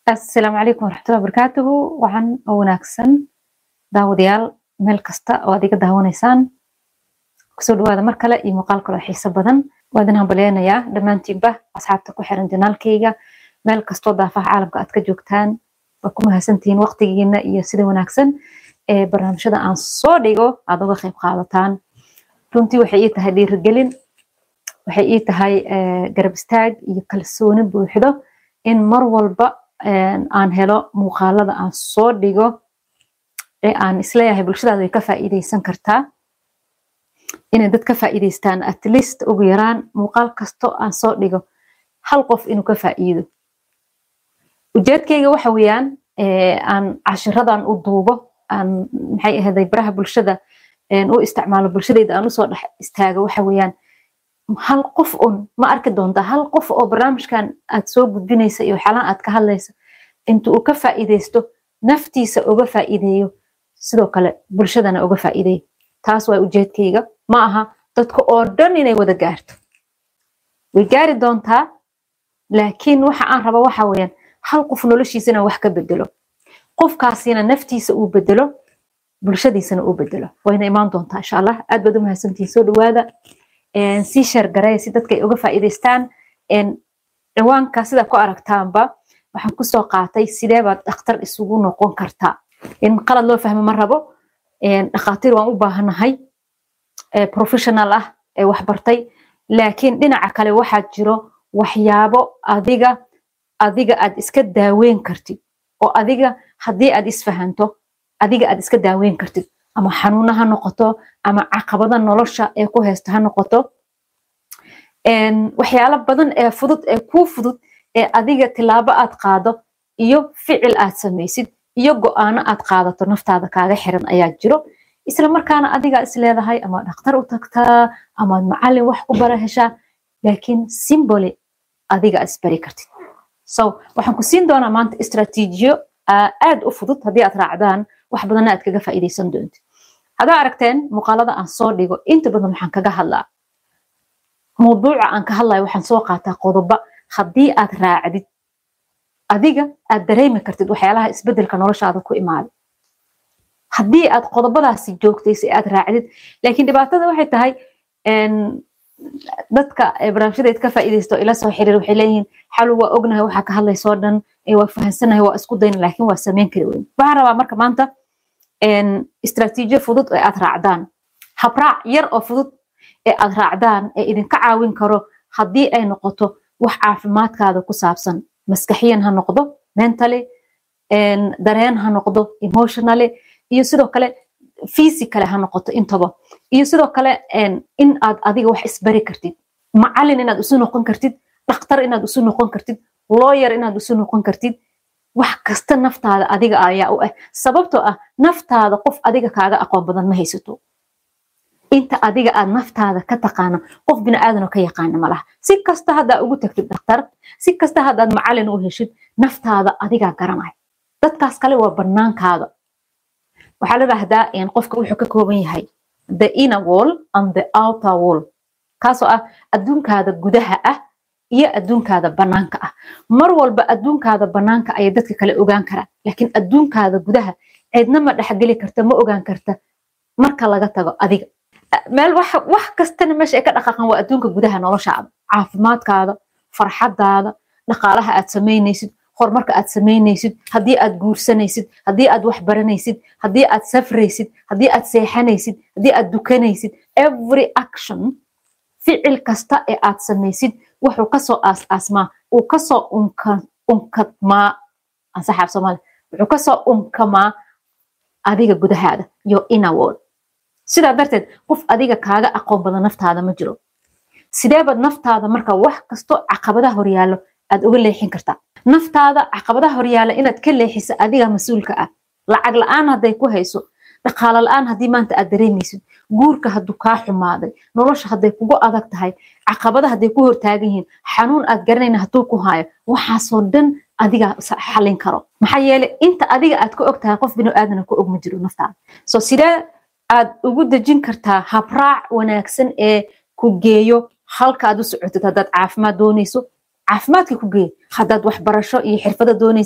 السلام عليكم ورحمة الله وبركاته وعن وناكسن داوديال meel kasta oo adiga daawanaysaan kusoo dhawaada mar kale iyo muuqaal kale oo xiiso badan waadin hambaleynayaa dhammaantiinba asxaabta ku xiran janaalkayga meel kastoo daafaha caalamka aad ka joogtaan waa ku mahadsantihiin waqtigiina iyo sida wanaagsan ee barnaamijyada aan soo dhigo aad uga qayb qaadataan runtii waxay ii tahay dhiirigelin waxay ii tahay garab istaag iyo kalsooni buuxdo in mar walba aan helo muuqaalada aan soo dhigo ee aan isleeyahay bulshadaada way ka faa'iideysan kartaa inay dad ka faa'iideystaan at least ugu yaraan muuqaal kasto aan soo dhigo hal qof inuu ka faa'iido ujeedkayga waxa weeyaan aan cashiradan u duubo aan maxay ahaday baraha bulshada u isticmaalo bulshadayda aan usoo dhex istaago waxa weeyaan hal qof ma arki doontaa hal qof oo barnaamijkan aad soo gudbinaysa iyo waxyaalahan aad ka hadlaysa inta uu ka faa'iideysto naftiisa uga faa'iideeyo sidoo kale bulshadana uga faa'iideeyo taas waa ujeedkayga ma aha dadka oo dhan inay wada gaarto way gaari doontaa laakiin waxa aan rabo waxa weeyaan hal qof noloshiisana wax ka bedelo qofkaasina naftiisa uu bedelo bulshadiisana uu bedelo wayna imaan doontaa insha Allah aad baad u mahadsantihiin soo dhawaada si share garay si dadka ay uga faa'iideystaan ciwaanka sida ku aragtaanba waxaan ku soo qaatay sidee baad dhakhtar isugu noqon kartaa in qalad loo fahmo ma rabo dhakhaatiir waan u baahanahay professional ah ee wax bartay laakiin dhinaca kale waxaa jiro waxyaabo adiga aad iska daaweyn kartid oo adiga haddii aad isfahanto adiga aad iska daaweyn kartid ama xanuuna ha noqoto ama caqabada nolosha ee ku haysto ha noqoto waxyaalo badan ee fudud ee ku fudud ee adiga tilaabo aad qaado iyo ficil aad samaysid iyo go'aano aad qaadato naftaada kaaga xiran ayaa jiro isla markaana adiga is leedahay ama dhakhtar u tagtaa ama macallin wax ku bara heshaa laakiin symboli adiga isbari kartid so waxaan ku siin doonaa maanta istaraatiijiyo aad u fudud haddii aad raacdaan wax badan aad kaga faa'iideysan doontid hadaa aragteen muuqaalada aan soo dhigo inta badan waxaan kaga hadlaa mawduuca aan ka hadlayo waxaan soo qaataa qodobo haddii aad raacdid adiga aad dareemi kartid waxyaalaha isbedelka noloshaada ku imaaday haddii aad qodobadaasi joogtaysa aad raacdid laakiin dhibaatada waxay tahay dadka barnaamijyada ka faa'iideysto ila soo xiriir waxay leeyihiin xalu waa ognahay waxa ka hadlaysoo dhan waa fahansanahay waa isku dayna laakiin waa sameyn kari weyn waxaan rabaa marka maanta istaraatiijiyo fudud ee aad raacdaan habraac yar oo fudud ee aad raacdaan ee idinka caawin karo haddii ay noqoto wax caafimaadkaada ku saabsan maskaxiyan ha noqdo mentally dareen ha noqdo emotionally iyo sidoo kale physically ha noqoto intaba iyo sidoo kale in aad adiga wax isbari kartid macallin inaad isu noqon kartid dhakhtar inaad isu noqon kartid lawyer inaad isu noqon kartid wax kasta naftaada adiga ayaa u ah sababtoo ah naftaada qof adiga kaaga aqoon badan ma haysato inta adiga aad naftaada ka taqaano qof bini'aadan oo ka yaqaan malaha si kasta hadda ugu tagtid dhakhtar si kasta hadda macallin u heshid naftaada adiga garanay dadkaas kale waa banaankaada waxa la raahdaa in qofka wuxuu ka kooban yahay the inner wall and the outer wall kaasoo ah adduunkaada gudaha ah iyo adduunkaada banaanka ah mar walba adduunkaada banaanka ay dadka kale ogaan karaan laakiin adduunkaada gudaha cidna ma dhaxgali karta ma ogaan karta marka laga tago adiga meel wax kastana meesha ay ka dhaqaaqan waa adduunka gudaha noloshaada caafimaadkaada farxadaada dhaqaalaha aad sameynaysid horumarka aad sameynaysid haddii aad guursanaysid haddii aad wax baranaysid haddii aad safraysid haddii aad seexanaysid haddii aad dukanaysid every action ficil kasta ee aad samaysid wuxuu kasoo aas-aasmaa uu kasoo unkadmaa ansaxaab soomaali wuxuu kasoo unkamaa adiga gudahaada your inner world sidaa darteed qof adiga kaaga aqoon badan naftaada ma jiro sidee baad naftaada marka wax kasto caqabadaha horyaalo aad uga leexin kartaa naftaada caqabadaha horyaala inaad ka leexiso adiga mas'uulka ah lacag la'aan hadday ku hayso dhaqaale la'aan haddii maanta aad dareemaysid guurka hadduu kaa xumaaday nolosha hadday kugu adag tahay caqabadaha hadday ku hortaagan yihiin xanuun aad garanayna hadduu ku haayo waxaasoo dhan adiga xallin karo maxaa yeelay inta adiga aad ku og tahay qof bini'aadana ku og ma jiro naftaada so sidee aad ugu dejin kartaa habraac wanaagsan ee ku geeyo halka aad u socotid haddaad caafimaad doonayso caafimaadka ku geey haddaad waxbarasho iyo xirfado doonaysid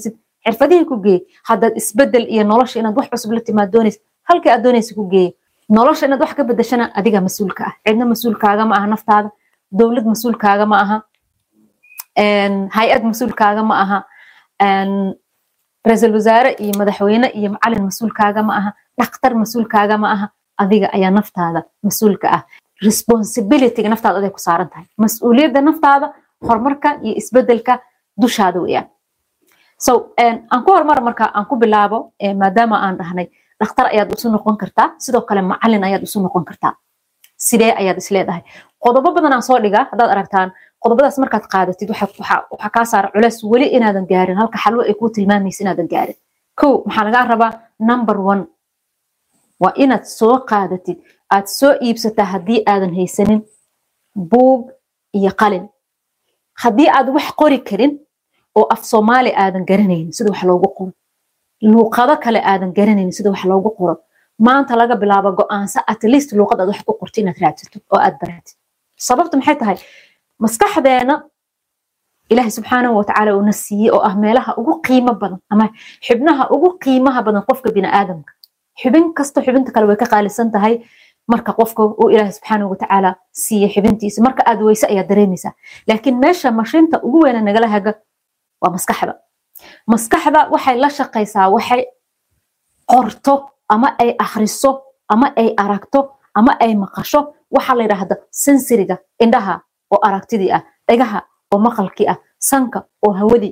xirfadihii ku geey haddaad isbedel iyo nolosha inaad wax cusub la timaad doonaysa halkii aad doonaysa ku geey nolosha inaad wax ka bedeshana adiga mas-uulka ah cidna mas-uulkaaga ma aha naftaada dowlad mas-uulkaaga ma aha hay-ad mas-uulkaaga ma aha ra-iisul wasaare iyo madaxweyne iyo macalin mas-uulkaaga ma aha dhakhtar mas-uulkaaga ma aha adiga ayaa naftaada mas-uulka ah responsibilityga naftaada aday ku saaran tahay mas-uuliyadda naftaada horumarka iyo isbedelka dushaada weeyaan so aan ku horumar marka aan ku bilaabo maadaama aan dhahnay dhakhtar ayaad isu noqon kartaa sidoo kale macalin ayaad isu noqon kartaa sidee ayaad isleedahay qodobo badan aan soo dhigaa haddaad aragtaan qodobadaas markaad qaadatid waxaa kaa saara culeys weli inaadan gaarin halka xalwo ay kuu tilmaamaysa inaadan gaarin kow maxaa lagaa rabaa number 1 waa inaad soo qaadatid aad soo iibsataa haddii aadan haysanin buug iyo qalin haddii aad wax qori karin oo af Soomaali aadan garanaynin sida wax loogu qoro luqado kale aadan garanaynin sida wax loogu qoro maanta laga bilaabo go'aansa at least luqad aad wax ku qortid inaad raadsato oo aad baratid sababtu maxay tahay maskaxdeena ilaahay subxaanahu wa tacaala uu nasiiyey oo ah meelaha ugu qiimo badan ama xubnaha ugu qiimaha badan qofka bini'aadamka xubin kasta xubinta kale way ka qaalisan tahay marka qofka uu ilaahay subxaanahu wa tacaala siiyey xubintiisa marka aad weyse ayaa dareemaysaa laakiin meesha mashiinta ugu weyn nagala haga waa maskaxda waxay la shaqaysaa waxay qorto ama ay akhriso ama ay aragto ama ay maqasho waxa la yiraahdo sensoriga indhaha oo aragtidii ah dhagaha oo maqalkii ah sanka oo hawadii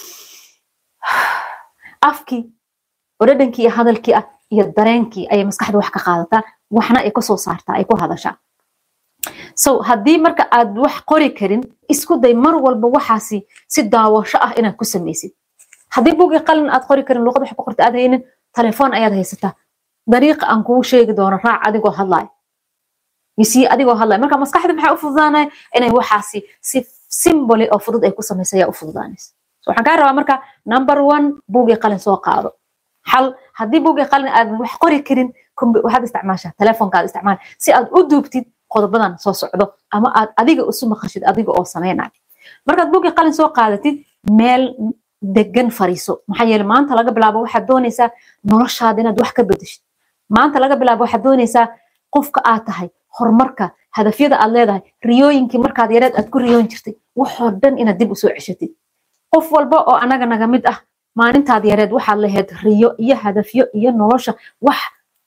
afkii oo dhadhankii iyo hadalkii ah iyo dareenkii ay maskaxda wax ka qaadataa waxna ay ka soo saartaa ay ku hadashaa so haddii marka aad wax qori karin isku day mar walba waxaasi si daawasho ah inaad ku samaysid haddii buugii qalin aad qori karin luqad wax ku qorta aad haynin telefoon ayaad haysataa dariiqa aan kuu sheegi doono raac adigoo hadlaya adigoo hadlaya marka maskaxda maxay u fududaanaya inay waxaasi si simboli oo fudud ay ku samaysaya u fududaanaysa waxaan kaa rabaa marka number 1 buugii qalin soo qaado xal haddii buugii qalin aad wax qori karin waxaad isticmaashaa telefoonkaad isticmaal si aad u duubtid qodobadan soo socdo ama aad adiga isu maqashid adiga oo sameynaya markaad buugii qalin soo qaadatid meel degan fariiso maxaa yeelay maanta laga bilaabo waxaad doonaysaa noloshaada inaad wax ka bedeshid maanta laga bilaabo waxaad doonaysaa qofka aad tahay horumarka hadafyada aad leedahay riyooyinkii markaad yareed aad ku riyoon jirtay waxoo dhan inaad dib u soo ceshatid qof walba oo anaga naga mid ah maalintaad yareed waxaad lahayd riyo iyo hadafyo iyo nolosha wax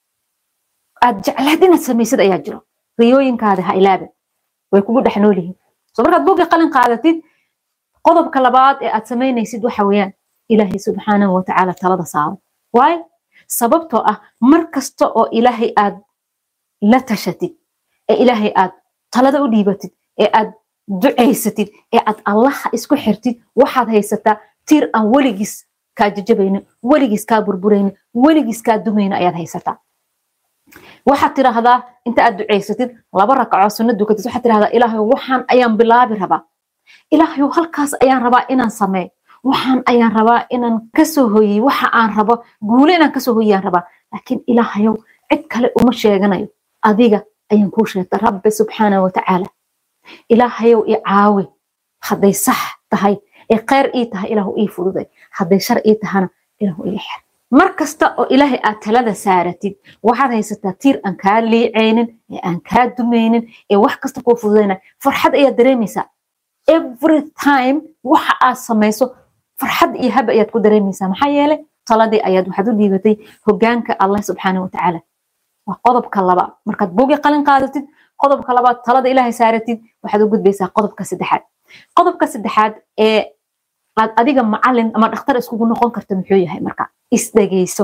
aad jeclayd inaad samaysid ayaa jiro riyooyinkaada ha ilaabe way kugu dhex nool yihiin soo markaad buugii qalin qaadatid qodobka labaad ee aad samaynaysid waxa weeyaan ilaahay subxaanahu wa tacaala talada saaro waayo sababtoo ah mar kasta oo ilaahay aad la tashatid ee ilaahay aad talada u dhiibatid ee aad ducaysatid ee aad allaha isku xirtid waxaad haysataa tiir aan weligiis kaa jajabaynin weligiis kaa burburaynin weligiis kaa dumaynin ayaad haysataa waxaad tiraahdaa inta aad ducaysatid 2 rakaco sunna dukatid waxaad tiraahdaa ilaahay waxaan ayaan bilaabi rabaa ilaahay halkaas ayaan rabaa inaan sameeyo waxaan ayaan rabaa inaan ka soo hooyay waxa aan rabo guule inaan ka soo hooyaan rabaa laakiin ilaahay cid kale uma sheeganayo adiga ayaan ku sheegtay rabbi subxaanahu wa tacaala ilaahay i caawi haday sax tahay ee khayr ii tahay ilaahu ii fududay haday shar ii tahana ilaahu ii xir mar kasta oo ilaahay aad talada saaratid waxaad haysataa tiir aan kaa liicaynin ee aan kaa dumaynin ee wax kasta kuu fududayna farxad ayaad dareemaysaa every time waxa aad samayso farxad iyo hab ayaad ku dareemaysaa maxaa yeelay taladii ayaad waxaad u dhiibatay hoggaanka Allah subxaanahu wa tacaala waa qodobka labaad markaad buugii qalin qaadatid qodobka labaad talada ilaahay saaratid waxaad u gudbaysaa qodobka saddexaad ee aad adiga macalin ama dhakhtar iskugu noqon karto muxuu yahay marka isdhageyso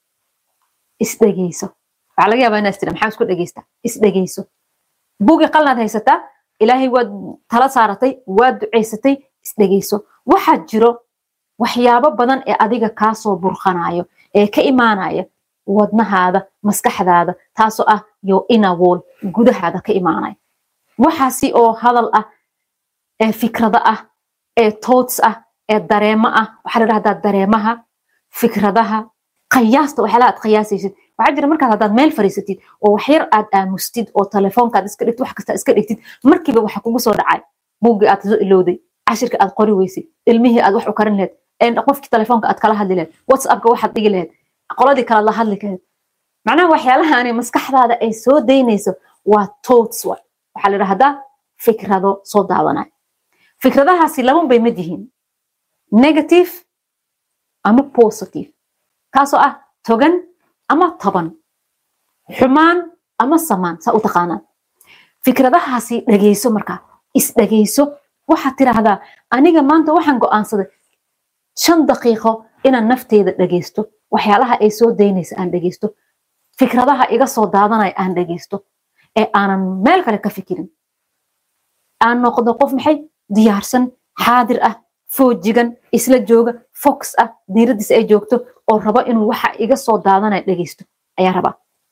waxa laga yaabaa inaad tira maxaa isku dhageysta isdhageyso buugii qalin aad haysataa ilaahay waad tala saaratay waad ducaysatay isdhageyso waxaa jiro waxyaabo badan ee adiga kaa soo burqanayo ee ka imaanaya wadnahaada maskaxdaada taasoo ah yo inner wall gudahaada ka imaanaya waxaasi oo hadal ah ee fikrada ah ee thoughts ah ee dareemo ah waxa la yiraahdaa dareemaha fikradaha qiyaasta waxa la aad qiyaasaysid waxa jira markaad hadaad meel fariisatid oo wax yar aad aamustid oo telefoonkaad iska dhigtid wax kasta iska dhigtid markiiba waxa kugu soo dhacay buugii aad soo ilowday cashirka aad qori weysay ilmihii aad wax u karin lahayd ان qofki telefoonka aad kala hadli lahayd WhatsApp-ka waxaad dhigi lahayd qoladii kala la hadli lahayd macnaha waxyaalahan maskaxdaada ay soo deynayso waa thoughts waxa la yiraahdaa fikrado soo daawanay fikradahaasi laba bay mid yihiin negative ama positive kaasoo ah togan ama taban xumaan ama samaan sa u taqaanaa fikradahaasi dhageyso marka is dhageyso waxa tiraahdaa aniga maanta waxaan go'aansaday 5 daqiiqo inaan nafteyda dhageysto waxyaalaha ay soo deynaysa aan dhageysto fikradaha iga soo daadanay aan dhageysto ee aanan meel kale ka fikirin aan noqdo qof maxay diyaarsan xaadir ah foojigan isla jooga focus ah diiradis ay joogto oo raba inuu waxa iga soo daadanay dhageysto ayaa raba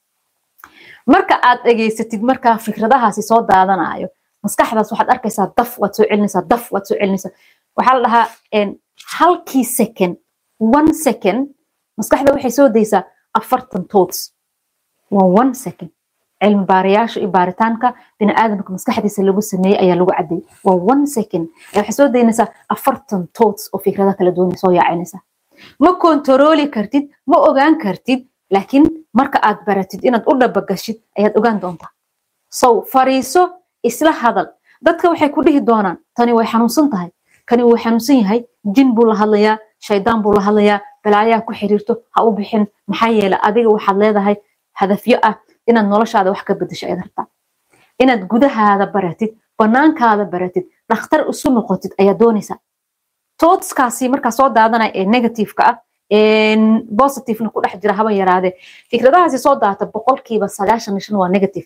marka aad dhageysatid marka fikradahaasi soo daadanayo maskaxdaas waxaad arkaysaa daf waad soo celinaysaa waxa la dhahaa halkii second 1 second maskaxda waxay soo deysaa 40 thoughts waa 1 second cilmi baarayaasha iyo baaritaanka bini'aadamka maskaxdiisa lagu sameeyay ayaa lagu caday waa 1 second waxay soo deynaysaa 40 thoughts oo fikrada kala duwan soo yaacinaysa ma kontrooli kartid ma ogaan kartid laakiin marka aad baratid inaad u dhabagashid ayaad ogaan doontaa soo fariiso isla hadal dadka waxay ku dhihi doonaan tani way xanuunsan tahay kani wuu xanuunsan yahay jin buu la hadlayaa shaydaan buu la hadlayaa balaayaa ku xiriirto ha u bixin maxaa yeelay adiga waxaad leedahay hadafyo ah inaad noloshaada wax ka bedesho aad rabtaa inaad gudahaada baratid banaankaada baratid dhakhtar isu noqotid ayaa doonaysaa thoughtskaasi markaa soo daadanaya ee negative-ka ah positive-na ku dhex jira haba yaraade fikradahaasi soo daata 95% waa negative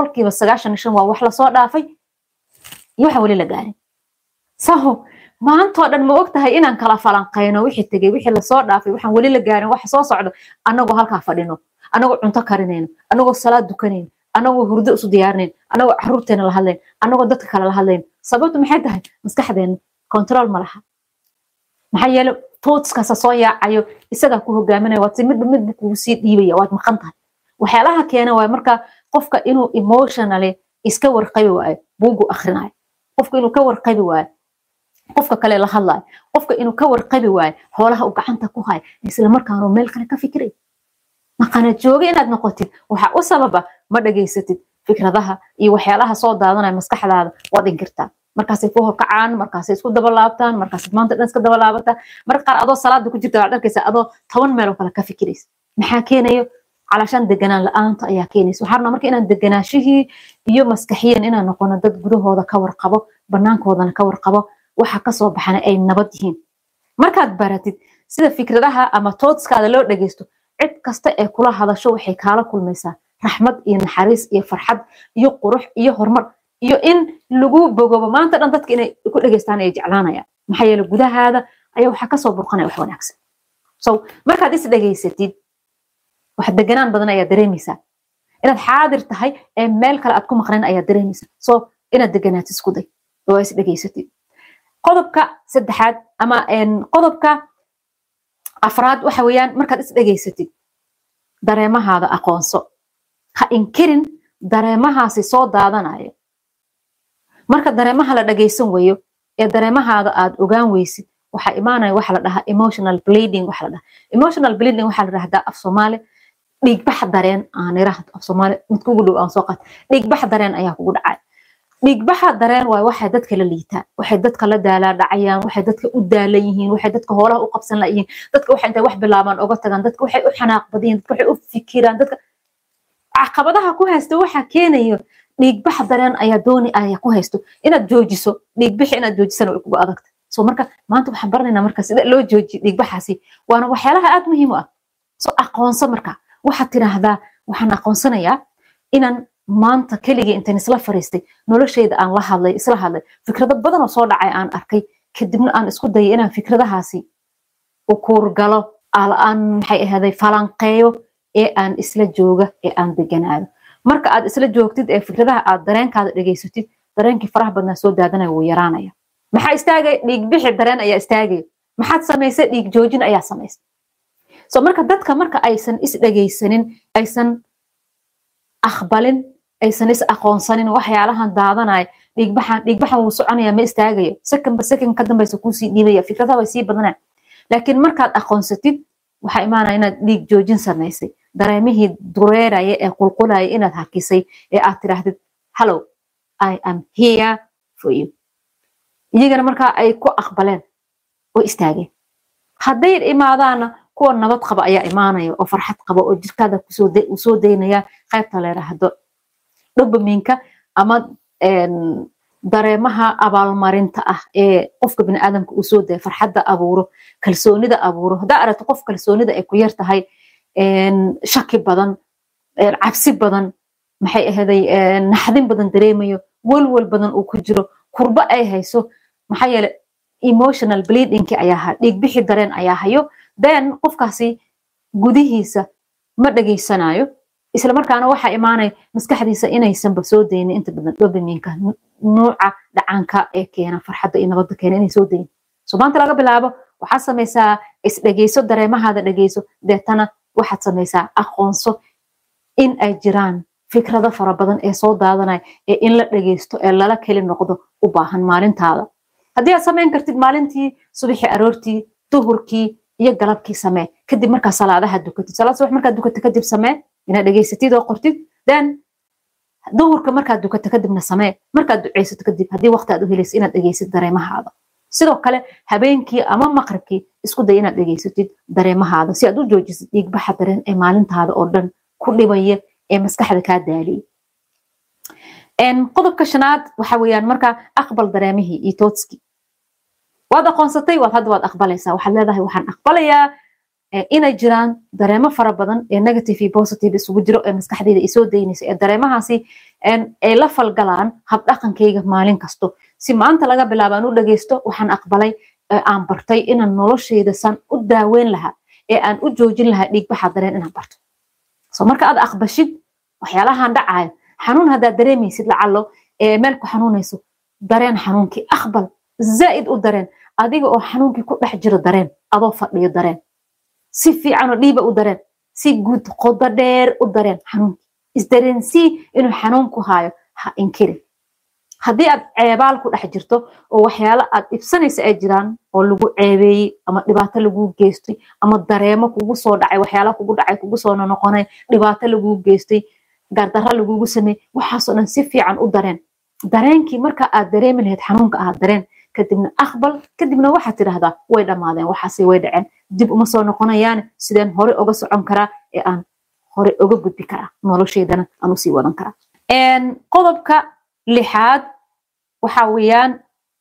95% waa wax la soo dhaafay iyo waxa wali la gaarin saho maanta oo dhan ma ogtahay inaan kala falanqeyno wixii tagay wixii la soo dhaafay waxaan wali la gaarin wax soo socdo anagoo halka fadhino anagoo cunto karinayno anagoo salaad dukanayno anagoo hurdo isu diyaarinayno anagoo caruurteena la hadlayno anagoo dadka kale la hadlayno sababtu maxay tahay maskaxdeena control ma laha maxaa yeelay thoughtskaas soo yaacayo isaga ku hogaaminaya waad mid ku sii dhiibaya waad maqan tahay waxyaalaha keena waa marka qofka inuu emotionally iska warqabi waayo buugu akhrinayo qofka inuu ka warqabi waayo qofka kale la hadlayo qofka inuu ka warqabi waayo xoolaha uu gacanta ku hayo isla markaana meel kale ka fikiray maqana jooga inaad noqotid waxa u sababa ma dhageysatid fikradaha iyo waxyaalaha soo daadanaya maskaxdaada waad inkirtaa markaasay ku horkacaan markaasay isku daba laabtaan markaasay maanta dhan iska daba laabata marka qaar adoo salaada ku jirta waad arkaysaa adoo 10 meel oo kale ka fikiraysa maxaa keenayo calashan deganaan la'aanta ayaa keenaysa waxaana marka inaan deganaashihii iyo maskaxiyan inaan noqono dad gudahooda ka warqabo banaankoodana ka warqabo waxa ka soo baxana ay nabad yihiin markaad baratid sida fikradaha ama thoughtskaada loo dhageysto cid kasta ee kula hadasho waxay kaala kulmaysaa raxmad iyo naxariis iyo farxad iyo qurux iyo horumar iyo in lagu bogobo maanta dhan dadka inay ku dhageystaan ay jeclaanayaan maxaa yeelay gudahaada ayaa waxa ka soo burqanaya wax wanaagsan so markaad is dhageysatid wax deganaan badan ayaa dareemaysaa inaad xaadir tahay ee meel kale aad ku maqnaan ayaa dareemaysaa so inaad deganaatid isku day oo is dhageysatid qodobka saddexaad ama qodobka afraad waxa weeyaan markaad is dhageysatid dareemahaada aqoonso ha inkirin dareemahaasi soo daadanayo marka dareemaha la dhageysan weeyo ee dareemahaada aad ogaan weysid waxa imaanaya waxa la dhahaa emotional bleeding waxa la dhahaa emotional bleeding waxa la raahdaa af Soomaali dhiig bax dareen aan iraahdo af Soomaali mid kugu dhow aan soo qaat dhiig bax dareen ayaa kugu dhacay dhiig bax dareen waxa dadka la liitaa waxa dadka la daala dhacayaan waxa dadka u daalan yihiin waxa dadka hoolaha u qabsan la yihiin dadka waxa intay wax bilaabaan uga tagaan dadka waxay u xanaaq badiyeen dadka waxay u fikiraan dadka caqabadaha ku haysto waxa keenayo dhiig bax dareen ayaa dooni ayaa ku haysto inaad joojiso dhiig bix inaad joojisana way kugu adagtay soo marka maanta waxaan baranaynaa marka sida loo joojiyo dhiig baxaasi waana waxyaalaha aad muhiim u ah soo aqoonso marka waxa tiraahdaa waxaan aqoonsanayaa inaan maanta kaliya intaan isla fariistay noloshayda aan la hadlay isla hadlay fikrado badan oo soo dhacay aan arkay kadibna aan isku dayay inaan fikradahaasi u kuurgalo aan maxay ahaaday falanqeeyo ee aan isla jooga ee aan deganaado marka aad isla joogtid ee fikradaha aad dareenkaada dhageysatid dareenkii faraha badnaa soo daadanaya wuu yaraanaya maxaa istaagay dhiig bixi dareen ayaa istaagay maxaad samaysay dhiig joojin ayaa samaysay soo marka dadka marka aysan is dhageysanin aysan aqbalin aysan is aqoonsanin waxyaalahan daadanaya dhiig baxan wuu soconaya ma istaagayo second ka dambaysa ku sii dhiibaya fikradaha way sii badanayaan laakiin markaad aqoonsatid waxa imaanaya inaad dhiig joojin samaysay dareemihii dureeraya ee qulqulaya inaad hakisay ee aad tiraahdid hello I am here for you iyagana markaa ay ku aqbaleen oo istaageen hadday imaadaana kuwa nabad qaba ayaa imaanaya oo farxad qaba oo jirkaada kusoo daynaya qaybta la yiraahdo dopamine-ka ama dareemaha abaalmarinta ah ee qofka bini'aadamka uu soo day farxadda abuuro kalsoonida abuuro hadaa aragto qof kalsoonida ay ku yar tahay shaki badan cabsi badan maxay ahaday naxdin badan dareemayo walwal badan uu ku jiro kurba ay hayso maxay yeelay emotional bleeding ayaa dhiig bixi dareen ayaa hayo then qofkaasi gudihiisa ma dhageysanayo isla markaana waxa imaanay maskaxdiisa inaysan ba soo daynin inta badan dopamine-ka nooca dhacanka ee keena farxadda iyo nabadda keena inay soo daynin maanta laga bilaabo waxaad samaysaa isdhageyso dareemahaada dhageyso deetana waxaad samaysaa aqoonso in ay jiraan fikrado fara badan ee soo daadanaya ee in la dhageysto ee lala keli noqdo u baahan maalintaada haddii aad samayn kartid maalintii subaxii aroortii duhurkii iyo galabkii samee kadib markaa salaadaha dukatid salaad subax markaad dukato kadib samee inaad dhageysatid oo qortid then duhurka markaad dukato kadibna samee markaad duceysato kadib haddii waqti aad u helaysid inaad dhageysid dareemahaada sidoo kale habeenkii ama maqribkii isku day inaad dhageysatid dareemahaada si aad u joojisid dhiigbaxa dareen ee maalintaada oo dhan ku dhibaya ee maskaxda kaa daaliya qodobka shanaad waxa weeyaan markaa aqbal dareemihii iyo tootskii waad aqoonsatay hadda waad aqbalaysaa waxaad leedahay waxaan aqbalayaa inay jiraan dareemo fara badan ee negative iyo positive isugu jiro ee maskaxdayda ay soo daynayso ee dareemahaasi ay la falgalaan habdhaqankayga maalin kasto si maanta laga bilaabo aan u dhageysto waxaan aqbalay aan bartay inaan noloshayda san u daaweyn lahaa ee aan u joojin lahaa dhiigbaxa dareen inaan barto marka aad aqbashid waxyaalahan dhacayo xanuun haddaad dareemaysid lacalo ee meel ku xanuunayso dareen xanuunkii aqbal zaa'id u dareen adiga oo xanuunkii ku dhex jiro dareen adoo fadhiyo dareen si fiican oo dhiiba u dareen si guud qodo dheer u dareen xanuunkii isdareensii inuu xanuunku haayo ha inkirin haddii aad ceebaal ku dhex jirto oo waxyaalo aad dhibsanaysa ay jiraan oo lagu ceebeeyey ama dhibaato lagu geystay ama dareemo kugu soo dhacay waxyaalo kugu dhacay kugu soo noqonay dhibaato lagu geystay gardarra lagugu sameeyey waxaasoo dhan si fiican u dareen dareenkii marka aad dareemi lahayd xanuunka aad dareen kadibna aqbal kadibna waxaad tidhaahdaa way dhammaadeen waxaasi way dhaceen dib uma soo noqonayaan sideen hore uga socon karaa ee aan hore uga gudbi karaa noloshaydana aan usii wadan karaa qodobka lixaad waxa weeyaan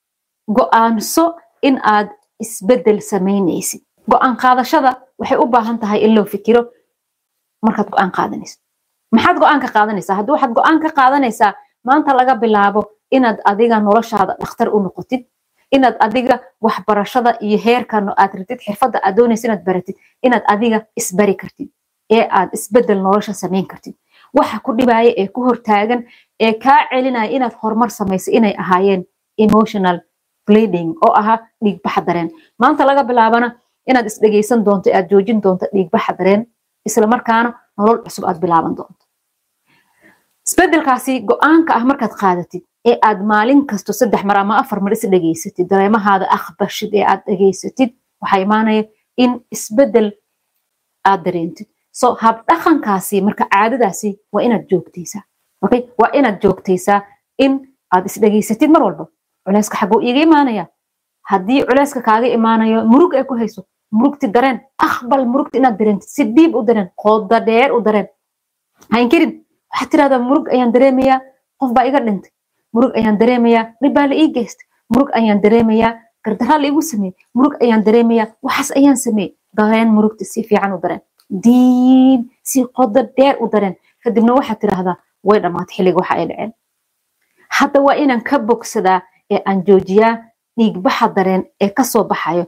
go'aanso in aad isbedel samaynaysid go'aan qaadashada waxay u baahan tahay in loo fikiro markaad go'aan qaadanaysid maxaad go'aan ka qaadanaysaa haddii waxaad go'aan ka qaadanaysaa maanta laga bilaabo inaad adiga noloshaada dhakhtar u noqotid inaad adiga waxbarashada iyo heerkan aad rabtid xirfadda aad doonaysa inaad baratid inaad adiga isbari kartid ee aad isbedel nolosha samayn kartid waxa ku dhibaya ee ku hortaagan ee kaa celinaya inaad horumar samayso inay ahaayeen emotional bleeding oo ahaa dhiigbaxa dareen maanta laga bilaabana inaad isdhageysan doonto aad joojin doonto dhiigbaxa dareen isla markaana nolol cusub aad bilaaban doonto isbedelkaasi go'aanka ah markaad qaadatid ee aad maalin kasto 3 mar ama 4 mar is dhageysatid dareemahaada aqbashid ee aad dhageysatid waxa imaanaya in isbedel aad dareentid hab dhaqankaasi marka caadadaasi waa inaad joogtaysaa okay waa inaad joogtaysaa in aad is dhageysatid mar walba culayska xaguu iiga imaanaya haddii culayska kaaga imaanayo murug ay ku hayso murugti dareen aqbal murugti inaad dareentid si dhiib u dareen qodo dheer u dareen ha inkirin waxaad tirahdaa murug ayaan dareemayaa qof baa iga dhintay murug ayaan dareemayaa dhib baa la ii geystay murug ayaan dareemayaa gardaraa la igu sameeyey murug ayaan dareemayaa waxaas ayaan sameeyey dareen murugti si fiican u dareen diib si qodo dheer u dareen kadibna waxaad tirahdaa way dhammaatay xilliga waxa ay dhaceen hadda waa inaan ka bogsadaa ee aan joojiyaa dhiigbaxa dareen ee kasoo baxayo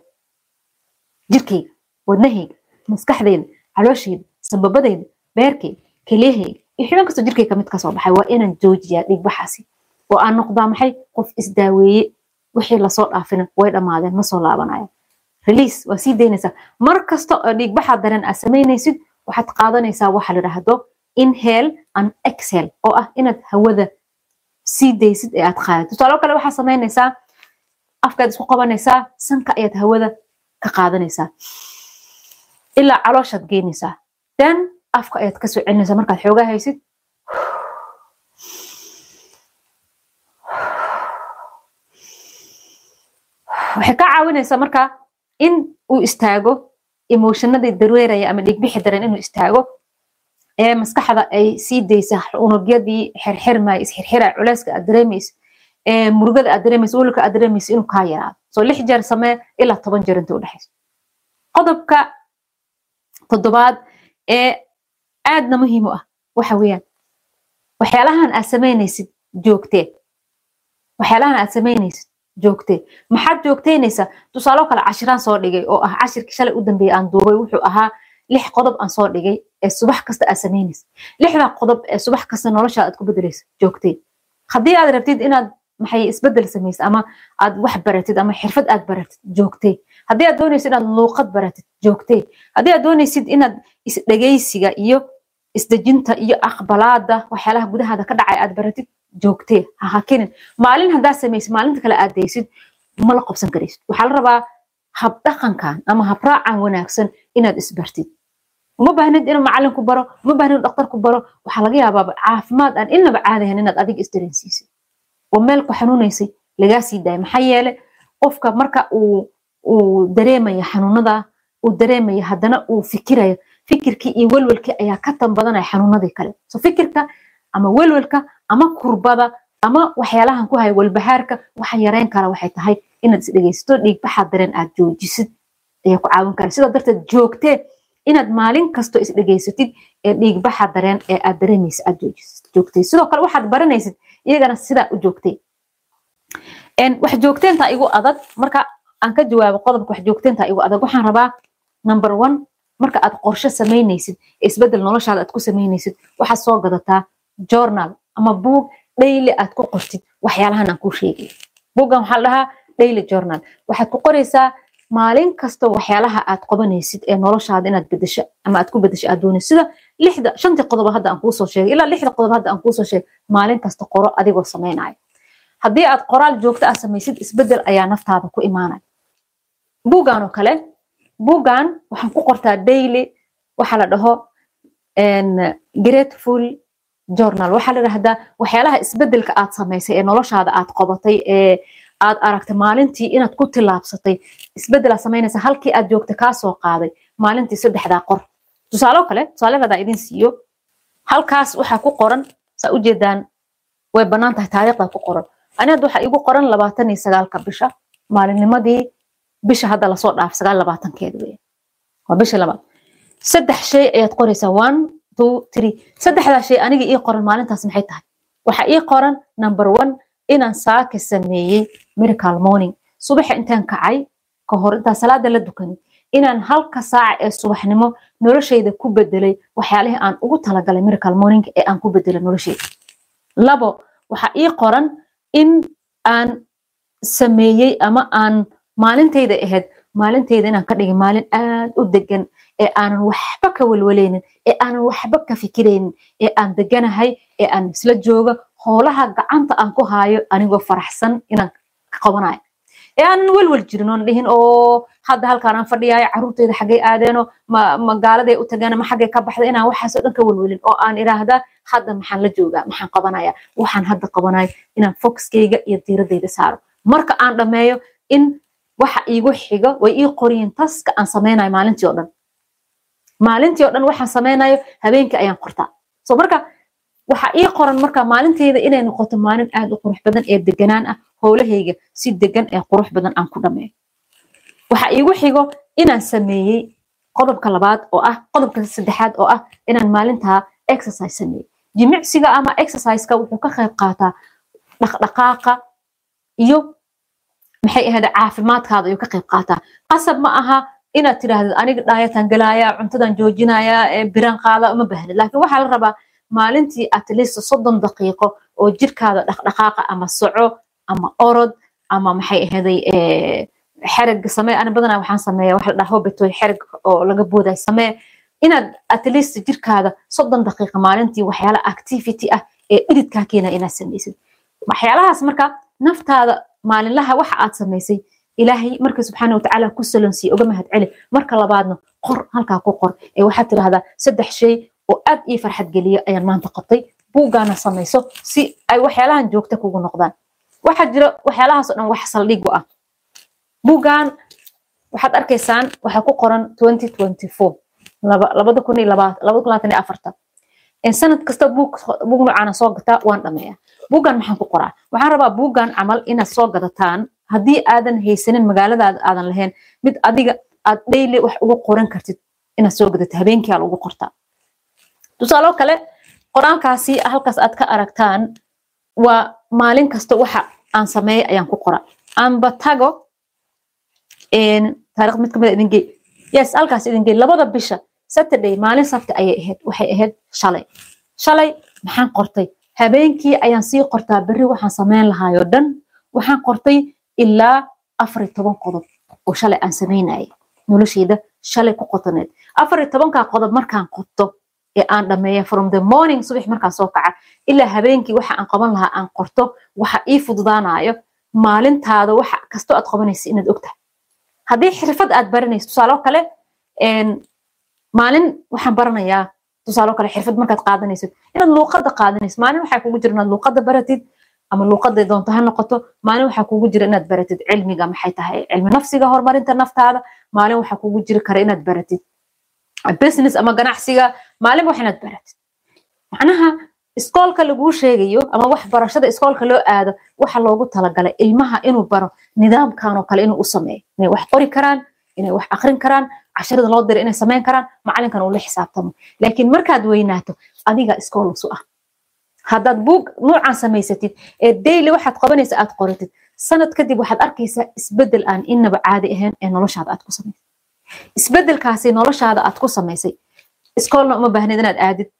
jirkayga wadnahayga maskaxdayda calooshayda sababadayda beerkayga keliyahayga iyo xubin kastoo jirkayga mid kasoo baxay waa inaan joojiyaa dhiigbaxaasi oo aan noqdaa maxay qof isdaaweeye wixii lasoo dhaafina way dhammaadeen ma soo laabanaya release waa sii daynaysaa mar kasta oo dhiigbaxa dareen aad samaynaysid waxaad qaadanaysaa waxa la yidhaahdo inhale and exhale oo ah inaad hawada sii daysid ee aad qaadid tusaale kale waxaad samaynaysaa afkaad isku qabanaysaa sanka ayaad hawada ka qaadanaysaa ilaa calooshaad geynaysaa then afka ayaad ka soo celinaysaa markaad xoogaa haysid waxay ka caawinaysaa marka in uu istaago emotionadii dareeraya ama dhiigbixi dareen inuu istaago ee maskaxda ay sii daysa unugyadii xirxirmay isxirxira culeyska aad dareemaysa ee murugada aad dareemaysa walka aad dareemaysa inuu ka yaraado soo 6 jeer samee ilaa 10 jeer inta u dhaxayso qodobka toddobaad ee aadna muhiim u ah waxa weeyaan waxyaalahan aad sameynaysid joogtee waxyaalahan aad sameynaysid joogtee maxaad joogteynaysaa tusaale kale cashiraan soo dhigay oo ah cashirkii shalay u dambeeyay aan duubay wuxuu ahaa 6 qodob aan soo dhigay ee subax kasta aad sameynaysid 6 qodob ee subax kasta noloshaada aad ku bedelaysid joogtee haddii aad rabtid inaad maxay isbedel samaysid ama aad wax baratid ama xirfad aad baratid joogtee haddii aad doonaysid inaad luuqad baratid joogtee haddii aad doonaysid inaad isdhagaysiga iyo isdejinta iyo aqbalaada waxyaalaha gudahaada ka dhacay aad baratid joogtee ha hakinin maalin hadaa samaysid maalinta kale aad daysid ma la qabsan karaysid waxaa la rabaa hab dhaqankan ama hab raacan wanaagsan inaad isbartid uma baahnid inuu macallin ku baro uma baahnid dhakhtar ku baro waxaa laga yaabaa caafimaad aan inaba caadayn inaad adiga isdareensiisid oo meel ku xanuunaysay lagaa sii daayay maxaa yeelay qofka marka uu dareemayo xanuunada uu dareemayo haddana uu fikirayo fikirkii iyo walwalkii ayaa ka tan badanaya xanuunadii kale so fikirka ama walwalka ama kurbada ama waxyaalahan ku haya walbahaarka waxa yareyn kara waxay tahay inaad isdhagaysato dhiigbaxa dareen aad joojisid ayaa ku caawin kara sidoo darteed joogtee inaad maalin kasto isdhageysatid ee dhiigbaxa dareen ee aad dareemaysa aad joogtay sidoo kale waxaad baranaysid iyagana sidaa u joogtay wax joogteenta igu adag marka aan ka jawaabo qodobka wax joogteenta igu adag waxaan rabaa number 1 marka aad qorshe sameynaysid isbedel noloshaada aad ku sameynaysid waxaad soo gadataa journal ama book daily aad ku qortid waxyaalahan aan ku sheegay boogan waxa la dhahaa daily journal waxaad ku qoraysaa maalin kasta waxyaalaha aad qabanaysid ee noloshaada inaad bedesho ama aad ku bedesho aad doonaysid sida 5 qodob hadda aan ku soo sheegay ilaa 6 qodob hadda aan ku soo sheegay maalin kasta qoro adigoo sameynaayo haddii aad qoraal joogto ah samaysid isbedel ayaa naftaada ku imaanaya boogan oo kale boogan waxaan ku qortaa daily waxa la dhaho grateful journal waxa la yiraahdaa waxyaalaha isbedelka aad samaysay ee noloshaada aad qabatay ee aad aragtay maalintii inaad ku tilaabsatay isbedel aad samaynaysa halkii aad joogtay ka soo qaaday maalintii 3 qor tusaale idin siiyo halkaas waxa ku qoran saa u jeedaan way banaan tahay taariikhda ku qoran aniga waxa igu qoran 29 ka bisha maalinnimadii bisha hadda la soo dhaaf 29keeda weey waa bisha labaad 3 shay ayaad qoraysaa 1 2 3 saddexda shay aniga ii qoran maalintaas maxay tahay waxa ii qoran number 1 inaan saaka sameeyay miracle morning subax intaan kacay ka hor inta salaada la dukan inaan halka saac ee subaxnimo noloshayda ku bedelay waxyaalaha aan ugu talagalay miracle morning ee aan ku bedelay noloshayda labo waxa ii qoran in aan sameeyay ama aan maalintayda ahayd maalintayda inaan ka dhigay maalin aad u degan ee aanan waxba ka walwaleynin ee aanan waxba ka fikireynin ee aan deganahay ee aan isla joogo howlaha gacanta aan ku haayo anigoo faraxsan inaan qabanayo ee aanan walwal jirin oon dhihin oo hadda halkaan aan fadhiyayo caruurtayda xagee aadeeno magaaladay u tagaan ama xagee ka baxda inaan waxaas oo dhan ka walwalin oo aan iraahdaa hadda maxaan la joogaa maxaan qabanaya waxaan hadda qabanayo inaan focuskayga iyo diiradayda saaro marka aan dhameeyo in waxa iigu xigo way ii qoriyeen taska aan sameynayo maalintii oo dhan waxaan sameynayo habeenkii ayaan qortaa soo marka waxa ii qoran marka maalintayda inay noqoto maalin aad u qurux badan ee deganaan ah howlahayga si degan ee qurux badan aan ku dhameeyo waxa iigu xigo inaan sameeyay qodobka labaad oo ah qodobka saddexaad oo ah inaan maalinta exercise sameeyo jimicsiga ama exercise-ka wuxuu ka qayb qaataa dhaqdhaqaaqa iyo maxay ahayd caafimaadkaada ayuu ka qayb qaataa qasab ma aha inaad tiraahdo aniga dhaayataan galaya cuntadan joojinaya ee biran qaada uma baahnid laakiin waxa la rabaa maalintii at least 30 daqiiqo oo jirkaada dhaqdhaqaaqa ama soco ama orod ama maxay ahayd xarag samee ana badanaa waxaan sameeyaa wax la dhaho betoy xarag oo laga booday samee inaad at least jirkaada 30 daqiiqo maalintii waxyaalo activity ah ee ididka keena inaad sameysid waxyaalahaas marka naftaada maalinlaha waxa aad sameysay ilaahay marka subxaana watacaala ku salonsiiye uga mahad celi marka labaadna qor halkaa ku qor ee waxaad tidhahdaa 3 shay oo aad ii farxad geliya ayaan maanta qabtay buuggaana samayso si ay waxyaalahan joogta kugu noqdaan waxaa jira waxyaalahaas oo dhan wax saldhig u ah buuggan waxaad arkaysaan waxa ku qoran 2024 2024 in sanad kasta buug noocan soo gata waan dhameeyaa buuggan maxaan ku qoraa waxaan rabaa buuggan amal inaad soo gadataan haddii aadan haysanin magaaladaada aadan lahayn mid adiga aad daily wax ugu qoran kartid inaad soo gadato habeenkii aad ugu qortaa tusaale kale qoraalkaasi halkaas aad ka aragtaan waa maalin kasta waxa aan sameeyay ayaan ku qoraa aanba tago taariikh mid kamid idin geey yes halkaas idin geey labada bisha Saturday maalin sabti ayay ahayd waxay ahayd shalay maxaan qortay habeenkii ayaan sii qortaa bari waxaan sameyn lahaayoo dhan waxaan qortay ilaa 14 qodob oo shalay aan sameynayay noloshayda shalay ku qotaneed 14 qodob markaan qorto ee aan dhameeyo from the morning subax markaan soo kaca ilaa habeenkii waxa aan qaban lahaa aan qorto waxa ii fududaanayo maalintaada waxa kasto aad qabanaysid inaad ogtahay haddii xirfad aad baranaysid tusaale kale maalin waxaan baranayaa tusaale kale xirfad markaad qaadanaysid inaad luqadda qaadanaysid maalin waxa kugu jira inaad luqadda baratid ama luqadda doonto ha noqoto maalin waxa kugu jira inaad baratid cilmiga maxay tahay cilmi nafsiga horumarinta naftaada maalin waxa kugu jira kare inaad baratid business ama ganacsiga maalin wax inaad baratid macnaha iskoolka lagu sheegayo ama wax barashada iskoolka loo aado waxa loogu talagalay ilmaha inuu baro nidaamkan oo kale inuu u sameeyo inay wax qori karaan inay wax akhrin karaan casharada loo diray inay sameyn karaan macalinkan uu la xisaabtamo laakiin markaad weynaato adiga iskool usu ah haddaad buug noocan samaysatid ee daily waxaad qabanaysa aad qoratid sanad kadib waxaad arkaysaa isbedel aan inaba caadi ahayn ee noloshaada aad ku samaysay isbedelkaasi noloshaada aad ku samaysay iskoolna uma baahnid inaad aadid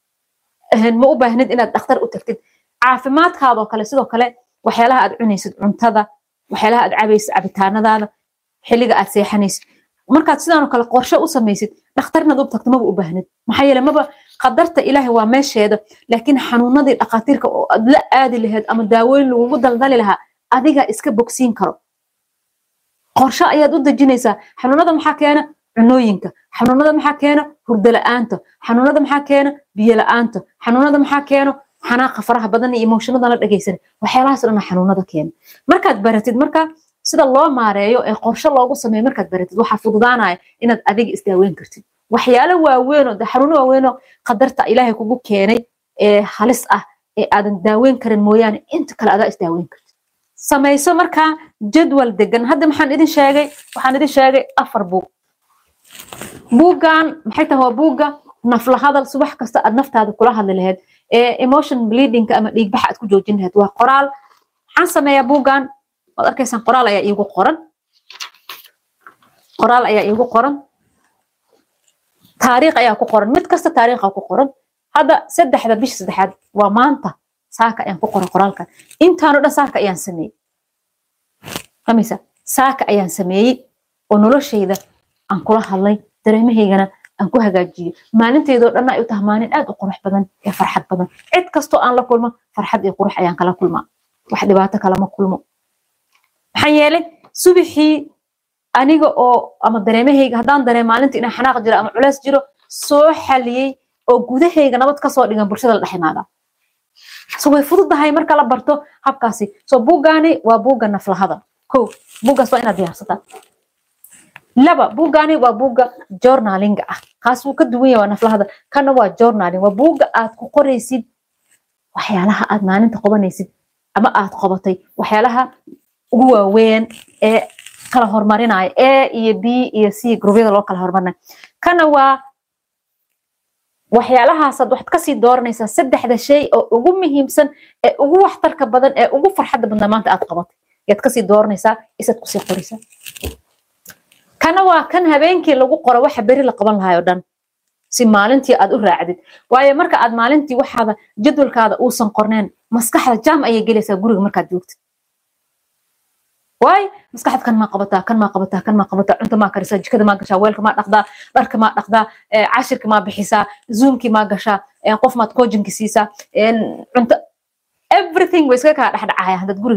ma u baahnid inaad dhakhtar u tagtid caafimaadkaada oo kale sidoo kale waxyaalaha aad cunaysid cuntada waxyaalaha aad cabaysid cabitaanadaada xilliga aad seexanaysid markaad sidaan oo kale qorshe u samaysid dhakhtarnaad u tagto maba u baahnid maxaa yeelay maba qadarta ilaahay waa meesheeda laakiin xanuunadii dhaqaatiirka oo aad la aadi lahayd ama daawooyin lagugu daldali lahaa adiga iska bogsiin karo qorshe ayaad u dejinaysaa xanuunada maxaa keena cunooyinka xanuunada maxaa keena hurdo la'aanta xanuunada maxaa keena biyo la'aanta xanuunada maxaa keeno xanaaqa faraha badan iyo emotionada la dhageysan waxyaalahaas dhan xanuunada keena markaad baratid marka sida loo maareeyo ee qorshe loogu sameeyo markaad baratid waxa fududaanaya inaad adiga isdaaweyn kartid waxyaalo waaweyn oo xanuuno waaweyn oo qadarta ilaahay kugu keenay ee halis ah ee aadan daaweyn karin mooyaane inta kale aad isdaaweyn kartid samayso marka jadwal degan hadda waxaan idin sheegay 4 buug buuggan maxay tahay waa buugga nafla hadal subax kasta aad naftaada kula hadli lahayd ee emotion bleeding ama dhiig bax aad ku joojin lahayd waa qoraal waxaan sameeyaa buuggan waad arkaysaan qoraal ayaa iigu qoran taariikh ayaa ku qoran mid kasta taariikha ku qoran hadda 3 bisha 3 waa maanta saaka ayaan ku qoran qoraalkan intaano dhan saaka ayaan sameeyay kamisa saaka ayaan sameeyay oo noloshayda aan kula hadlay dareemahaygana aan ku hagaajiyay maalinteedoo dhan ay u tahay maalin aad u qurux badan ee farxad badan cid kastoo aan la kulmo farxad iyo qurux ayaan kala kulmaa wax dhibaato kala ma kulmo maxaa yeelay subaxii aniga oo ama dareemahayga haddaan dareemo maalinta inaan xanaaq jiro ama culays jiro soo xaliyey oo gudahayga nabad kasoo dhigan bulshada la dhex imaada so way fududahay marka la barto habkaasi so buuggaani waa buugga nafla hadal kow buuggaas waa inaad diyaarsataa laba buuggaani waa buugga journalinga ah kaas wuu ka duwan yahay waa nafla hadal kana waa journaling waa buugga aad ku qoraysid waxyaalaha aad maalinta qabanaysid ama aad qabatay waxyaalaha ugu waaweyn ee kala hormarinayo A iyo B iyo C gruubyada loo kala hormarinayo kana waa waxyaalahaas waxaad ka sii dooranaysaa 3 shay oo ugu muhiimsan ee ugu waxtarka badan ee ugu farxadda badan maanta aad qabatay yaad ka sii dooranaysaa isaad ku sii qoraysaa kana waa kan habeenkii lagu qoro waxa bari la qaban lahayo dhan si maalintii aad u raacdid waayo marka aad maalintii waxaada jadwalkaada uusan qorneen maskaxda jaam ayay gelaysaa guriga markaad joogtid واي مسكحت كان ما قبطها cunto ma karisa jikada ma gashaa weelka ma dhaqdaa dharka ma dhaqdaa cashirka ma bixisaa zoomki ma gashaa qof maad coaching siisaa cunto everything way iska ka dhaxdhacaya hadad guriga joogto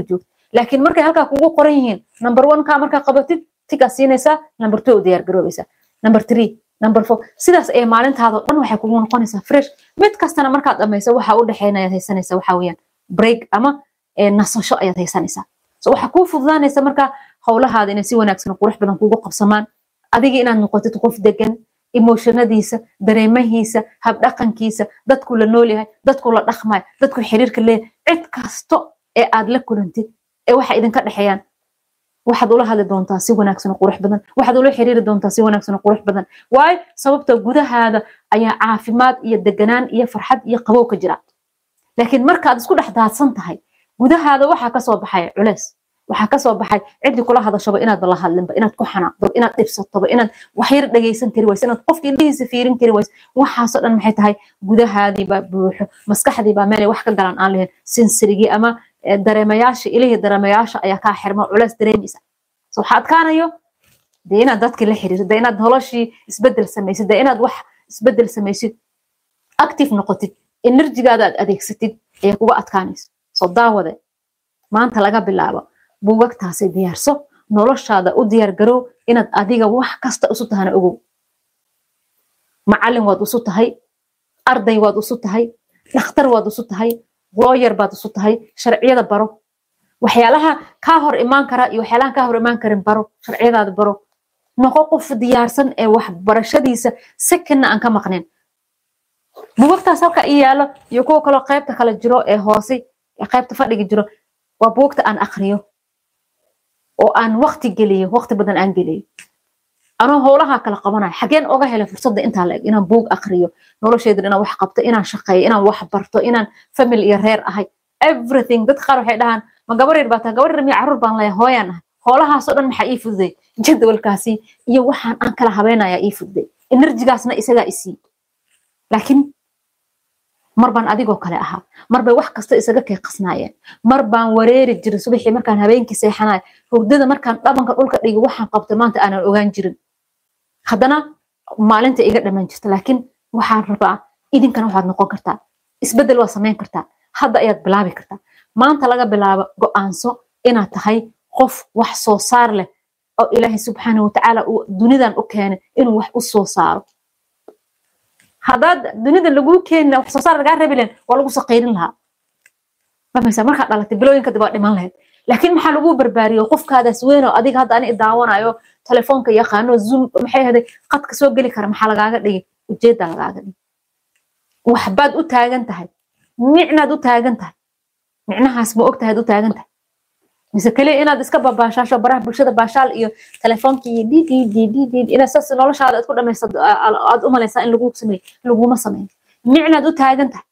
laakiin markay halka kugu qoran yihiin number 1 ka marka qabatid tika siinaysa number 2 u diyaar garoobaysa number 3 number 4 sidaas ay maalintaada dhan waxay kugu noqonaysaa fresh mid kastana markaad dhamayso waxa u dhaxeynaya haysanaysa waxa weeyaan break ama nasasho ayaad haysanaysaa so waxa ku fududaanaysa marka hawlahaada inay si wanaagsan qurux badan kugu qabsamaan adiga inaad noqotid qof degan emotionadiisa dareemahiisa hab dhaqankiisa dadku la nool yahay dadku la dhaqmay dadku xiriirka leeyahay cid kasto ee aad la kulantid ee waxa idinka dhaxayaan waxaad ula hadli doontaa si wanaagsan qurux badan waxaad ula xiriiri doontaa si wanaagsan qurux badan waay sababta gudahaada ayaa caafimaad iyo deganaan iyo farxad iyo qabow ka jira laakiin marka aad isku dhaxdaadsan tahay gudahaada waxa ka soo baxay culeys waxa ka soo baxay cidi kula hadashaba inaad la hadlinba inaad ku xanaaqdo inaad dhibsato inaad wax yar dhageysan kari wayso inaad qofkii indhihiisa fiirin kari wayso waxaas oo dhan maxay tahay gudahaadii baa buuxo maskaxdii baa meel wax ka galan aan lahayn sensorigi ama dareemayaasha ilaahay dareemayaasha ayaa ka xirma culeys dareemaysa soo waxaad kaanayo deena dadka la xiriir deena noloshii isbedel samaysid deena wax isbedel samaysid active noqotid energy-gaada aad adeegsatid ee kuga adkaanayso soo daawade maanta laga bilaabo buugagtaasi diyaarso noloshaada u diyaar garow inaad adiga wax kasta isu tahana ogow macallin waad isu tahay arday waad isu tahay dhakhtar waad isu tahay lawyer baad isu tahay sharciyada baro waxyaalaha ka hor imaan kara iyo waxyaalaha ka hor imaan karin baro sharciyadaada baro noqo qof diyaarsan ee wax barashadiisa second aan ka maqneen buugagtaas halka iyaalo iyo kuwa kale qaybta kala jiro ee hoose ee qaybta fadhiga jiro waa buugta aan akhriyo oo aan waqti geliyo waqti badan aan geliyo أنا هولها كلا قبنا حكين أوجه له فرصة ده أنت على إنا بوج أخريه نورش يدري إنا واحد قبته إنا شقي إنا واحد برته إنا family يرهر أهاي everything ده تخرج هيدهن ما قبر يربطها قبر رمي عرض بان لا هواينا هولها صدق محيف ذي جد والكاسي يوحنا أنكلا هبينا يا إيف ذي النرج جاسنا إسجا إسي لكن مربان أديكو كلاها مربان واحد قصة إسجا كقصناية مربان ورير الجر صبحي مركان هبين كسيحنا وردنا مركان طبعا كقول كريج واحد قبته ما أنت أنا الأوجان جرن خدنا ما لنت إيجاد لما جست لكن واحد ربع إذن كانوا واحد نقول كرتا إسبدل وصمين كرتا هذا أياد بلابي كرتا ما أنت لقى بلاب جو أنسو إنا تهي قف وحصو صار له أو إلهي سبحانه وتعالى دنيا أوكان إنه وحصو صار هذا دنيا اللي جو كان وحصو صار رجع ربلين ولا جو سقيرين لها ما مثلا ما خد على تبلوين كتبوا ما لهت لكن محلو برباري وقف هذا سوينا أديك هذا أنا إدعوانا أيوه تلفونك يا خانو زوم محي هذا قد كسوق لي كرم حلقة قاعد وجد على قاعد وحباد وتاجنتها معنى دو تاجنتها معناها اسمه وقتها دو تاجنتها بس كلي أنا دسكب باشاشة براه بشدة باشال إيو تلفونك دي إن أساس إنه ليش هذا تقول ما يصد أم ليس إن لجوك سمي لجو ما سمين معنى دو تاجنتها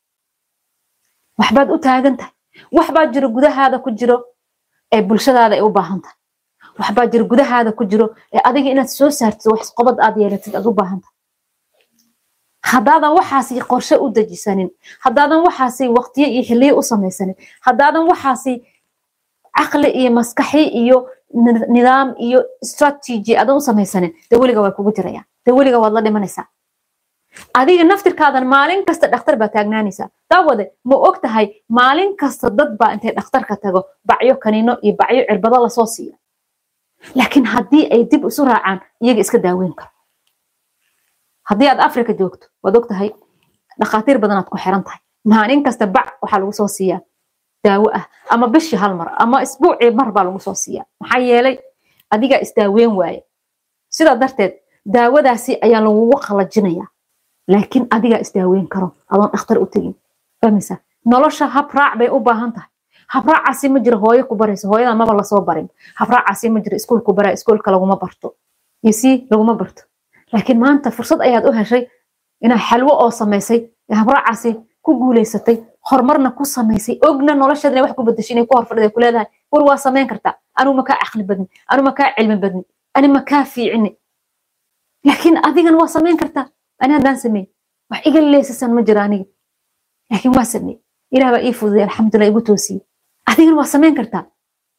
وحباد وتاجنتها وحباد جرو جده هذا كجرو بلشدة هذا وباهنتها waxba jir gudahaada ku jiro ee adiga inaad soo saarto wax qabad aad yeelatid aad u baahanta hadaadan waxaasi qorshe u dajisanin hadaadan waxaasi waqtiyo iyo xilliyo u samaysanin hadaadan waxaasi aqli iyo maskaxi iyo nidaam iyo strategy aad u samaysanin dawliga way kugu jiraya dawliga waad la dhimanaysaa adiga naftirkaadan maalin kasta dhakhtar baa taagnaanaysa daawade ma og tahay maalin kasta dad baa intay dhakhtarka tago bacyo kaniino iyo bacyo cirbado la soo siiyo لكن هدي أي دب أسرع عن يجي إسكت داوينك هدي عاد أفريقيا جوكت ودكت هاي دخاتير بدنات كحرنتها نهارين كستبع وحلو صوصية داوئة أما بش هالمرة أما أسبوع مرة بالو صوصية محيالي أديك استاوين واي سيدا درتد داوى داسي أيالو وقل الجنية لكن أديك استاوين كرو أظن أختار أتين فمسا نلوشها هبراع بيقوباهنتها هبراع عسي مجرى هوي كبريس هوي ما بالله صوبرين هبراع عسي مجرى اسكول كبرى اسكول كلو ما برتو يسي لو ما برتو لكن ما أنت فرصة أياد أوها شيء إنها حلوة أو سميسي هبراع عسي كجوليستي خرمرنا كو سميسي أجنا نلاش هذا واحد كبدشيني كوهر فرد كل هذا وروا سمين كرتا أنا مكا عقل بدني أنا مكا علم بدني أنا مكا في عني لكن أذيك أنا واسمين كرتا أنا دان سمين وحيقل لي سسن مجراني لكن واسمي إلى بقى يفوز الحمد لله يبتوسي أذيك أنا واسمين كرتا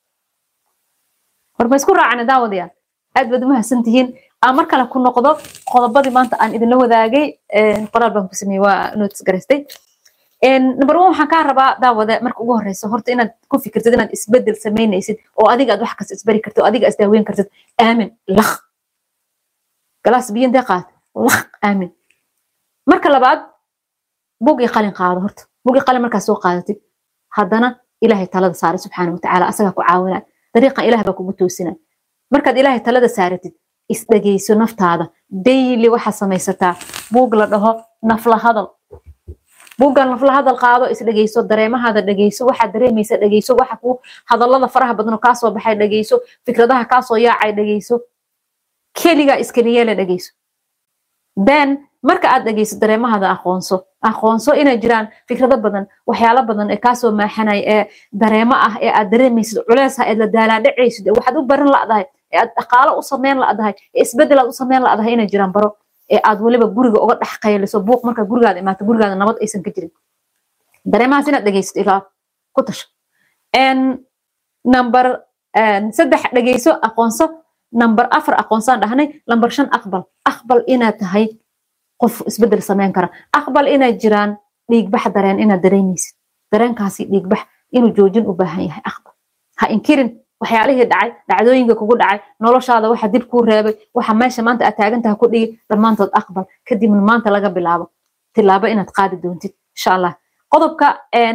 وربا يسكون راعنا داود يا أد بدمها سنتين أمرك على كل نقطة قضبضي ما أنت أن إذا لو ذاقي قرار بنك سمي ونوتس جرستي number 1 waxaan ka rabaa daawada marka ugu horeyso horta inaad ku fikirtid inaad isbedel sameynaysid oo adiga aad wax kasta isbari kartid oo adiga isdaaweyn kartid aamin laq galaas biyo deeqaad laq aamin marka labaad buugi qalin qaado horta buugi qalin marka soo qaadatid haddana ilaahay talada saaray subxaanahu wa ta'aala asaga ku caawinaa dariiqan ilaahay baa kugu toosinaa markaad ilaahay talada saaratid isdhageyso naftaada daily waxa samaysataa buug la dhaho nafla hadal buugan nafla hadal qaado isdhageyso dareemahaada dhageyso waxa dareemaysa dhageyso waxa ku hadallada faraha badan ka soo baxay dhageyso fikradaha ka soo yaacay dhageyso keliga iskaliyeela dhageyso then marka aad dhageyso dareemahaada aqoonso inay jiraan fikrado badan waxyaalo badan ee ka soo maaxanay ee dareemo ah ee aad dareemaysid culeys ah ee la daalaa dhacaysid waxaad u baran laadahay ee aad dhaqaale u sameyn laadahay ee isbedel aad u sameyn laadahay inay jiraan baro ee aad waliba guriga uga dhax qayliso buuq marka gurigaada imaato gurigaada nabad aysan ka jirin dareemahaas inaad dhageysid ilaa ku tasho number 3 dhageyso aqoonso number 4 aqoonsan dhahnay number 5 aqbal inaad tahay qof isbedel sameyn kara aqbal inay jiraan dhiigbax dareen inaad dareemaysid dareenkaasi dhiigbax inuu joojin u baahan yahay aqbal ha inkirin waxyaalihii dhacay dhacdooyinka kugu dhacay noloshaada waxa dib ku reebay waxa meesha maanta aad taagan tahay ku dhigi dhamaantood aqbal kadib maanta laga bilaabo tilaabo inaad qaadi doontid insha Allah qodobka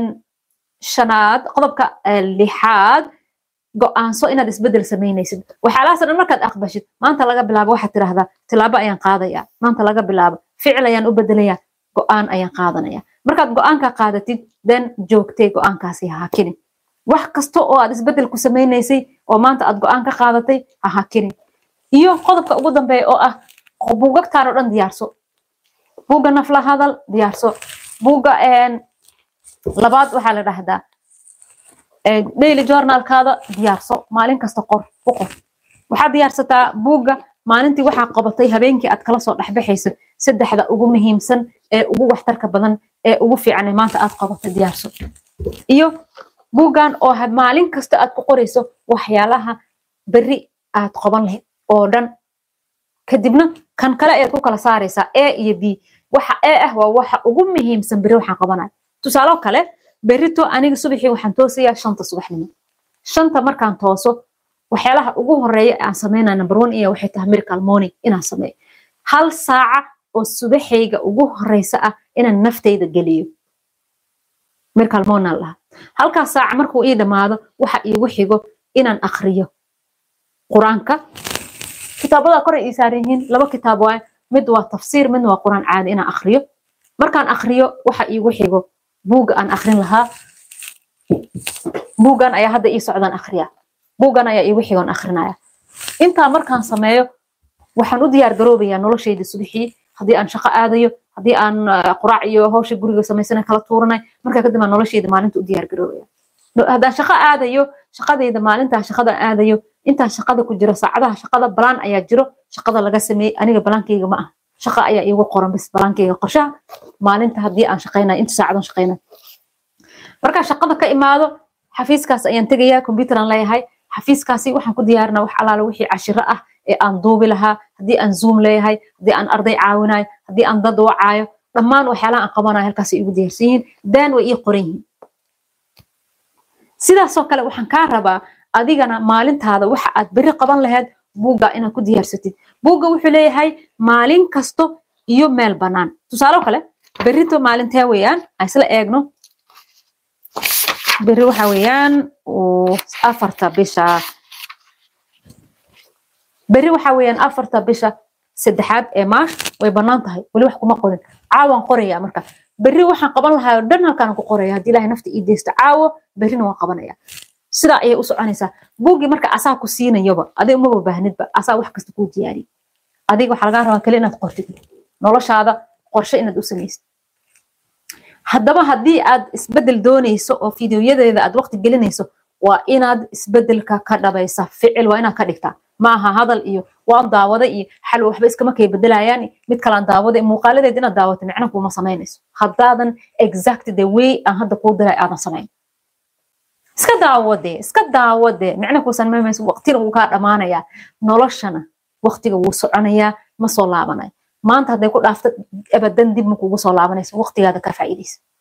6 go'aanso inaad isbedel sameynaysid waxaalaas dhan markaad aqbashid maanta laga bilaabo waxa tiraahdaa tilaabo ayaan qaadaya maanta laga bilaabo ficil ayaan u bedelaya go'aan ayaan qaadanaya markaad go'aanka qaadatid then joogtay go'aankaasi ha hakinin wax kasto oo aad isbedel ku sameynaysay oo maanta aad go'aan ka qaadatay ha hakinin iyo qodobka ugu dambeeya oo ah buugagtaan oo dhan diyaarso buuga nafla hadal diyaarso buuga labaad waxa la dhahdaa daily journal kaada diyaarso maalin kasta qor waxa diyaarsataa buuga maalintii waxa qabatay habeenkii aad kala soo dhaxbaxayso saddexda ugu muhiimsan ee ugu waxtarka badan ee ugu fiican maanta aad qabatay diyaarso iyo buugan oo maalin kasta aad ku qorayso waxyaalaha bari aad qaban lahayd oo dhan kadibna kan kale ee ku kala saaraysa A iyo B waxa ah waa waxa ugu muhiimsan bari waxaan qabanay tusaale kale berito aniga subaxii waxaan toosiyaa 5 subaxnimo 5 markaan tooso waxyaalaha ugu horeeya aan sameynaa number 1 iyo waxay tahay miracle morning inaan sameeyo hal saaca oo subaxayga ugu horeysa ah inaan naftayda galiyo miracle morning la halka saaca markuu ii dhamaado waxa iigu xigo inaan akhriyo quraanka kitaabada kor ay saareen 2 kitaab waa mid waa tafsiir mid waa quraan caadi inaan akhriyo markaan akhriyo waxa iigu xigo buuga aan akhrin lahaa buugan ayaa hadda ii socdaan akhriya buugan ayaa ii wixii aan akhrinaya inta markaan sameeyo waxaan u diyaar garoobayaa noloshayda subaxii hadii aan shaqo aadayo hadii aan quraac iyo hawsha guriga sameysana kala tuuranay marka kadib aan noloshayda maalinta u diyaar garoobaya hadaan shaqo aadayo shaqadayda maalinta shaqada aadayo inta shaqada ku jira saacadaha shaqada balan ayaa jiro shaqada laga sameeyay aniga balankayga ma ah shaqo ayaa iigu qoran bis balankayga qorshaha maalinta hadii aan shaqeynaa inta saacadan shaqeynaa marka shaqada ka imaado xafiiskaas ayaan tagayaa computer aan leeyahay xafiiskaasi waxaan ku diyaarinaa wax alaala wixii cashiro ah ee aan duubi lahaa hadii aan zoom leeyahay hadii aan arday caawinayo hadii aan dad wacaayo dhammaan waxyaalaha aan qabanayo halkaas igu diyaarsan yihiin daan way ii qoran yihiin sidaas oo kale waxaan ka rabaa adigana maalintaada waxa aad bari qaban lahayd buuga inaad ku diyaarsatid buuga wuxuu leeyahay maalin kasto iyo meel banaan tusaale kale berito maalintee weeyaan isla eegno beri waxa weeyaan oo 4 bisha beri waxa weeyaan 4 bisha 3 ee March way banaan tahay wali wax kuma qorin caawan qoraya marka beri waxaan qaban lahaa dhan halkaan ku qoraya hadii ilaahay nafta ii deysto caawo berina waan qabanaya sida ay u soconaysaa buugi marka asaa ku siinayaba adiga uma baahnidba asaa wax kasta ku diyaari adiga waxa laga rabaa kale inaad qortid noloshaada qorshe inaad u sameysid haddaba hadii aad isbedel doonayso oo fiidiyoyadeeda aad waqti gelinayso waa inaad isbedelka ka dhabaysa ficil waa inaad ka dhigtaa maaha hadal iyo waan daawada iyo xal waxba iskama kay bedelayaan mid kale aan daawada muuqaaladeed inaad daawato macna kuma sameynayso haddaadan exact the way aan hadda ku diray aadan sameyn iska daawade macna ku sameeymayso waqtiga uu ka dhamaanaya noloshana waqtiga uu soconaya ma soo laabanay maanta haday ku dhaafto abadan dib ma kugu soo laabanayso waqtigaada ka faa'iideyso